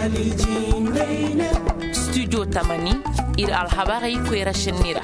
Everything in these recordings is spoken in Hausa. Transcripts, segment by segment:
studio tamani ir alhabari kwera shenira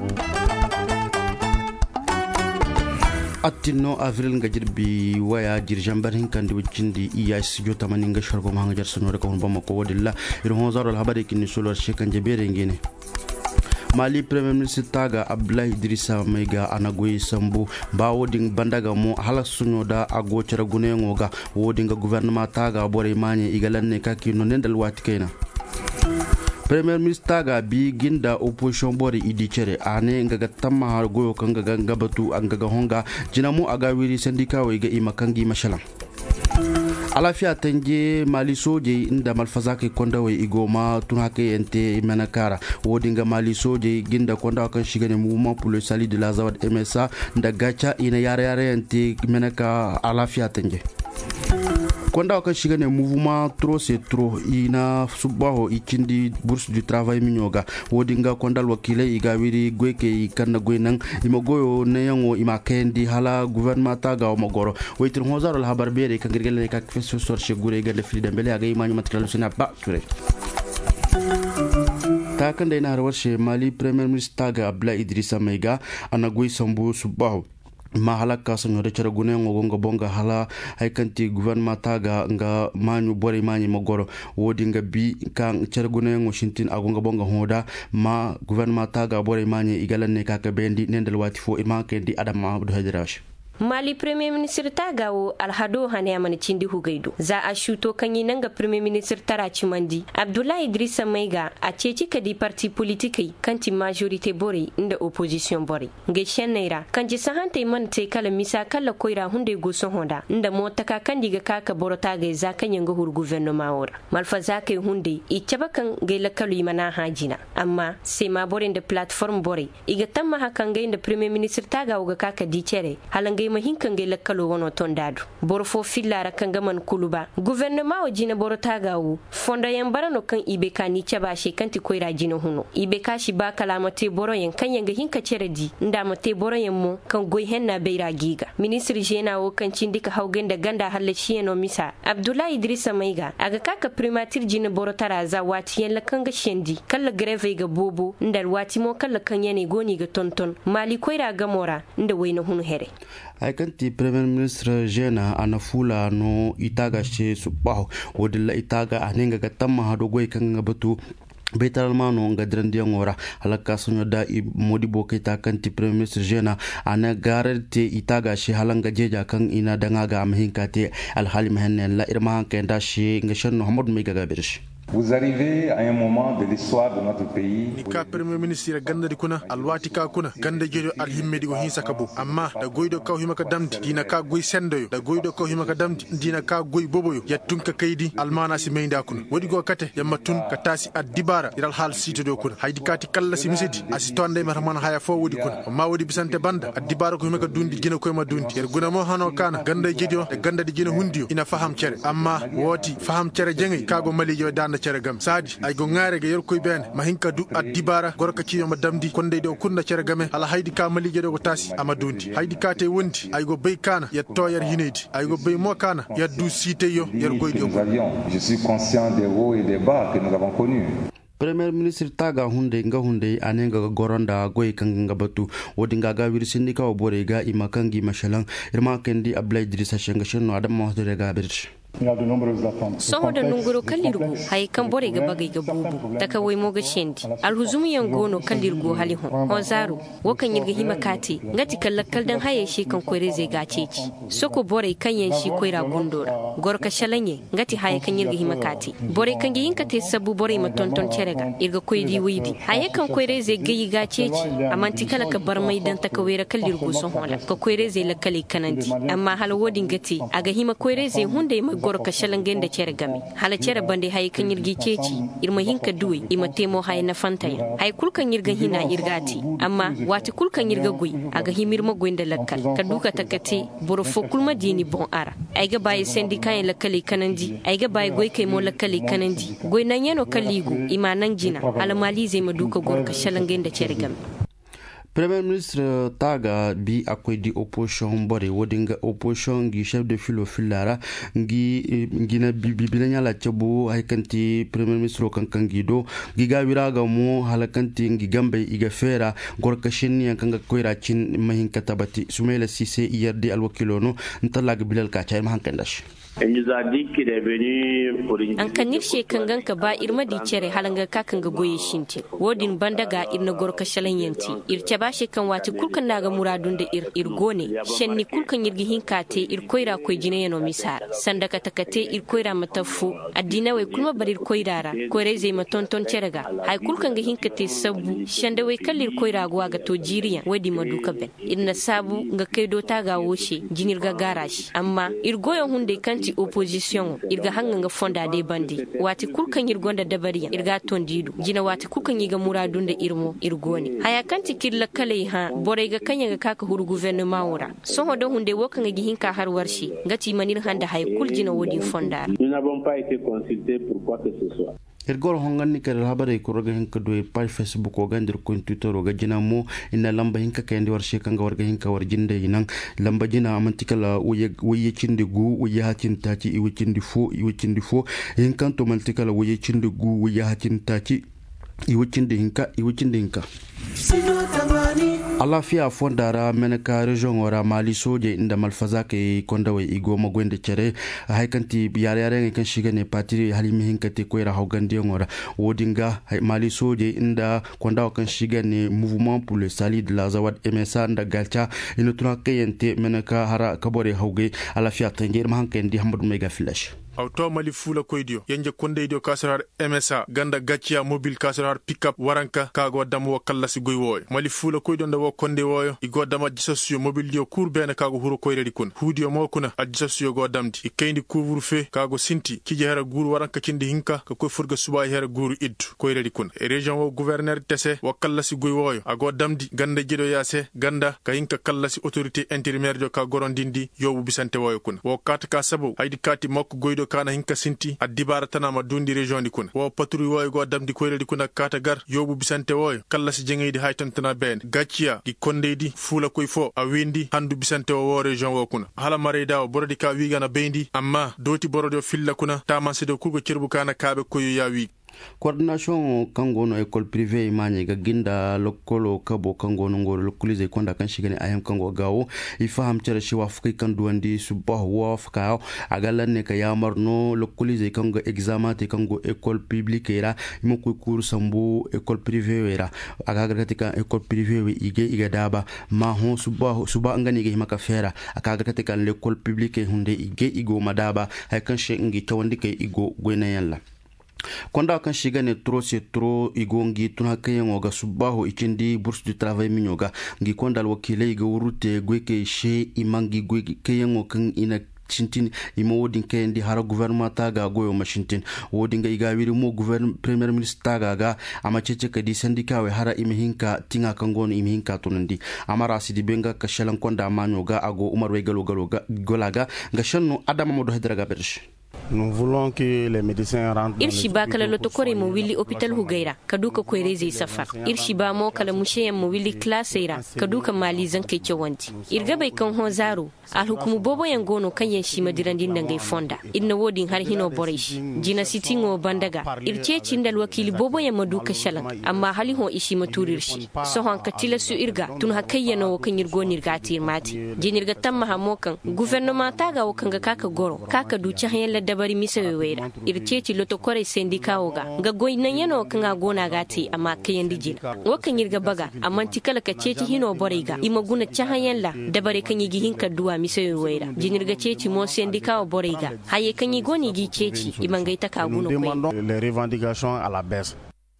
atino avril nga jirbi waya jirjambar hinkandi wajindi iya studio tamani nga shargo mahanga jar sonore ko bama ko wodilla ir honzaro alhabari kinni solo shekan jebere ngene Mali Premier Minister taga Abdoulaye Idrissa Maiga anagoyi sambu ba wodin bandaga mo halasunyo da agochara gunengo ga wodin ga gouvernement taga bore manye igalanne kaki no nendal wati kaina Premier Minister taga bi ginda opposition bore idi chere ane ngaga tamma har goyo kan ga gabatu an ga honga jinamu aga wiri sandika we ga imakangi mashalam alafiya tanje mali soje inda malfazake konda wai igoma tun haka yante menakara wodinga mali soje ginda konda kan shiga ne mouvement pour le salut de la zawad MSA da gacha ina yare yante menaka alafiya tanje konda kan shiga ne mouvement trop c'est trop ina subaho ikindi bourse du travail minyoga wodinga konda wakile igawiri gweke ikanna gwenan imogoyo ne yango imakendi hala gouvernement taga o mogoro waitir hozaro la habar bere kan girgele ka fesso sorche gure ga de frida bele aga imanyu matkal sina ba ture ta kan dai na harwarshe Mali Premier Minister taga Abdoulaye Idrissa Maiga anagoi sambu subaho ma halaka sun da cara gune ngogonga bonga hala haikanti gouvernement taga nga manyu bore manyi magoro wodi nga bi kan cara gune ngo shintin agonga bonga hoda ma gouvernement taga bore manyi igalanne kaka bendi nendal wati fo ima kendi adama do hajirash Mali Premier Minister tagawo alhado hane amana cindi hugaido za a shuto kanyi nanga Premier Minister tara chimandi Abdoulaye Idrissa Maiga a ceci kadi parti politikai kanti majorité bore inda opposition bore ngeshen naira kanji sahante man te kala misa kala koira hunde go so honda inda motaka kandi ga kaka borota ga za kan yanga hur gouvernement ora malfa zakai hunde i cabakan ga lakalu mana hajina amma sai ma bore da platform bore iga tamma hakan ga inda Premier Minister tagawo ga kaka dicere halanga mahinkan ga lakkalo wono tondadu borfo fillara kan gaman kuluba gouvernement o jina borotagawu fonda yan barano kan ibe ka ni caba she kanti koira jina huno ibe ka shi ba kalamate boro yan kan yanga hinka ceredi nda mate boro yan mo kan goy henna beira giga ministre jena o kan cindika hawgenda ganda halle shiyeno misa Abdoulaye Idrissa Maiga aga kaka primature jina borotara za wati yan lakan ga shendi kala greve ga bobo ndar wati mo kala kan yane goni ga tonton mali koira gamora nda wayna hunu here aikanti Premier Minister jena anafula no itaga she subaho wodilla itaga anenga gatamma hado goy kan batu betal mano nga drandiya ngora halaka sunyo da modibo kita kanti Premier Minister jena ana garante itaga she halanga jeja kan ina danga ga amhinkate alhali mahannen la irma kan da she ngashan Muhammad Maiga gabirsh. Vous arrivez à un moment de l'histoire de notre pays. Nika Premier Ministre ganda di kuna alwati ka kuna ganda jejo alhimme di go hinsa kabo amma da goydo ka himaka damdi dina ka goy sendoyo da goydo ka himaka damdi dina ka goy boboyo yattun ka kaydi almana si meinda kuna wodi go kate yamma tun ka tasi addibara iral hal sito do kuna haydi kati kala si misidi asitonde marman haya fo wodi kuna amma wodi bisante banda addibara ko himaka dundi gina ko ma dundi yer guna mo hano kana ganda jejo da ganda di gina hundiyo ina faham cere amma woti faham cere jengi kago malijo dan cere gam sadi ay go ngare ga yerkoy ben mahinka du addibara gorka ciyo madamdi konde do kunna cere game ala haydi ka malije do tasi amadundi haydi ka te wondi ay go bey kana yetto yer hinedi ay go bey mo kana yaddu site yo yer goydo je suis conscient des hauts et des bas que nous avons connus. Premier Minister taga hunde nga hunde anenga goronda goy kanga batu wodinga ga wirsindi ka obore ga imakangi mashalang irma kendi Abdoulaye Idrissa Shenga shenno adam mo de ga birch soho da nunguro kallirgo hay kan bore ga bagay ga bubu taka way mo ga shendi alhuzum yan gono kallirgo hali hon zaru wakan yirga himakati ngati kallakal dan haye shi kan koire zai ga ceci soko bore kan yan shi koira gondora gorka shalanye ngati haye kan yirga himakati bore kan yin ka te sabu bore ma tonton cerega irga koydi widi haye kan koire zai gayi ga ceci amanti kala ka bar mai dan taka wera kallirgo son hola ka koire zai lakale kanandi amma hal wodin gati aga hima koire zai hunde gor ka shalangen da cere gami hala cere bande hay kan yirgi ceci irma hinka duwe ima temo hay na fantaya hay kulkan yirga hina irgati amma wati kulkan yirga gui aga himir ma goinda lakkal ka duka takati boro fo kulma dini bon ara ay ga bayi sendi kan lakkali kanandi ay ga bayi goy kay mo lakkali kanandi goy nan yano kalligu ima nan jina ala mali zai maduka gor ka shalangen da cere gami Premier ministre taga bi akwai di opposition bore wodinga opposition gi chef de filo filara ngi na bibilanya la chabu haikanti premier ministre kankangi do giga wiraga mo halakanti ngi gambe iga fera gorkashin yankanga koira cin mahin katabati Soumaïla Cissé yerdi alwakilono ntalaga bilal kacha mahankandash. An kanir shekangan ka ba irma di cere halanga kakan ga goye shinti wodin bandaga irna gorka shalan yanti irce ba shekan wati kulkan naga muradun da irgone shenni kulkan yirgi hinkate irkoira koy jine yano misar sandaka takate irkoira matafu addina wai kulma barir koirara koire zai matonton cerega hay kulkan ga hinkate sabu shanda wai kallir koira gwa ga to jiriya wadi maduka ben irna sabu ga kaido ta ga woshe jinir ga garashi amma irgoyon hunde kan opposition irga hanganga fonda de bandi wati kulkan yirgonda dabariya irga tondidu jina wati kulkan yiga muradun da irmo irgoni haya kanti kirla kale ha bore ga kanya ga kaka huru gouvernement wora so hodo hunde wokan ga hinka har warshi ngati manir handa hay kul jina wodi fonda. Nous n'avons pas été consultés pour quoi que ce soit. Ergol hongani kare habare ko roga hinka do page Facebook o gandir ko Twitter o gajina mo inna lamba hinka kayndi war shekanga warga hinka war jinde yinan lamba jina amantikala wuye cinde gu wuye hatin taci i wucindi fo hinkanto mantikala wuye cinde gu wuye hatin taci i wucindi hinka alafiya fondara menaka region ora mali soje inda malfaza ke kondawe igo magwende cere haikanti yare kan shiga ne patiri halimi hinkate ko ira hawgande ngora wodinga mali soje inda kondawa kan shiga ne mouvement pour le salut de la zawad MSA nda galcha ino tuna kayente menaka hara kabore hawge alafiya tangir mahankendi hamadu mega flash auto mali fula koydio yanje konde dio kasar MSA ganda gachia mobile kasar pickup waranka kago dam wo kallasi goy woy mali fula koydio nda wo konde woyo igo dama jisasio mobile dio kurbena kago huro koyredi kun hudio mo kuna ajisasio go damdi ikayndi couvre feu kago sinti kije hera guru waranka cindi hinka ko koy furga suba hera guru iddu koyredi kun region wo gouverneur tese wo kallasi goy woyo ago damdi ganda jido yase ganda ka hinka kallasi autorité intérimaire jo ka gorondindi yobu bisante woyo kun wo kata ka sabo haydi kati makko goydo kana hinka sinti adibara tanama dundi region di kun wo patru woy go damdi koyredi kun kata gar yobu bisante woy kala si jengeydi haytantana ben gachia di kondedi fula koy fo a windi handu bisante wo region wo kun hala mareda borodi ka wigana bendi amma doti borodo filla kuna tamanse do kurgo cerbu kana kabe koyo ya wi coordination kangono école privée imanye ga ginda lokolo kabo kangono ngoro lokolize konda kan shigane ayam kango gawo ifaham tere shi wafkai kan duwandi subahu wafka agala ne ka yamarno lokolize kango examate kango école publique era imo ko cours sambu école privée era agaga tika école privée iga daba ma hon suba ngani ga himaka fera akaga tika l'école publique hunde igo madaba hay kan she ngi tawandi kay igo goyna yalla konda kan shiga ne trop igongi tuna kayen ga subaho ikindi bourse du travail minyoga ngi konda wakile ga urute gweke she imangi gweke kayen kan ina cintin imo wodin kayen di hara gouvernement taga goyo machintin wodin ga iga wiri mo premier ministre taga ga amacece ka di syndicat we hara imihinka tinga kangono imihinka tunandi amara sidi benga ka shalan konda manyoga ago umar we golaga ga shanno adama modo hadraga bersh. Nous voulons que les médecins rentrent dans Irshiba kala lotokore mo willi hôpital Hugaira kaduka koyreze safar Irshiba mo kala musheyan mo willi classera kaduka mali zankai cewanti irga bai kan ho zaro al hukumu bobo yan gono kan yan shi madirandin dangai fonda inna wodin har hino boresh jina sitingo bandaga irce cindal wakili bobo yan maduka shalan amma hali ho ishi maturir shi so han katila su irga tun hakayyana wo kan yirgo nirgatir mati jinirga tamma hamokan gouvernement taga wo kan ga kaka goro kaka duci hayan dabari misawe wera irceci loto kore sendika oga ga goynan yano kan gona gati amma kayan dijina wakan yirga baga amma tikala ka ceci hino borega imaguna chahayan la dabare kan yi hinka duwa misawe wera jinirga ceci mo sendika o borega haye kan yi goni gi ceci imangai ta kaguno koy les revendications à la baisse.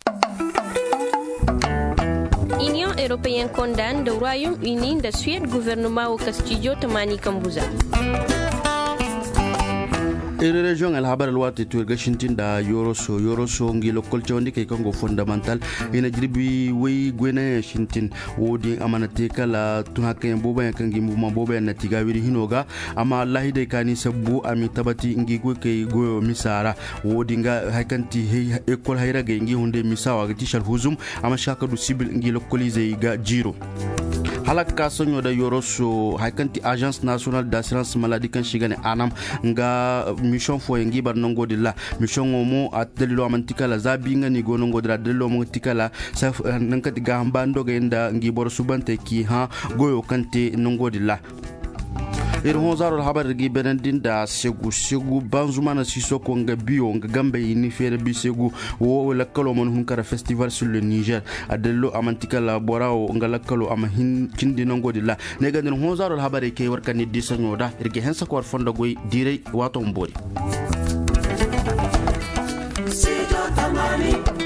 Union européenne condamne le Royaume-Uni de Suède gouvernement au Castillo Tamani Kambuza. region al habar alwati to gashintin da yoroso ngi lokol chawndi kay kongo fondamental ina jirbi wey gwena shintin wodi amanate kala tunaka boba kangi muma boba na tigawiri hinoga ama Allah dai kani sabbu ami tabati ngi go kay go misara wodi nga hakanti ekol hayra ga ngi hunde misawa ga tishal huzum ama shaka du sibil ngi lokolize ga jiro halaka sonyo da yoroso hakanti agence nationale d'assurance maladie kan shigane anam nga mission fo ngi bar nongo dilla mission mo adello amantika la zabi nga ni go nongo dira dello mo tikala sa nankati ga mbando ga inda ngi bor subante ki ha goyo kante nongo dilla Honzaro habar gi benendin da segu banzumana sisoko nga bio nga gambe ni fere bi segu wo la kalo mon hunkara festival sur le Niger adello amantika la borao nga la kalo ama kindi nongo dilla nega den honzaro habar ke warkani disanyoda irge hensa ko fonda goy dire wato mbori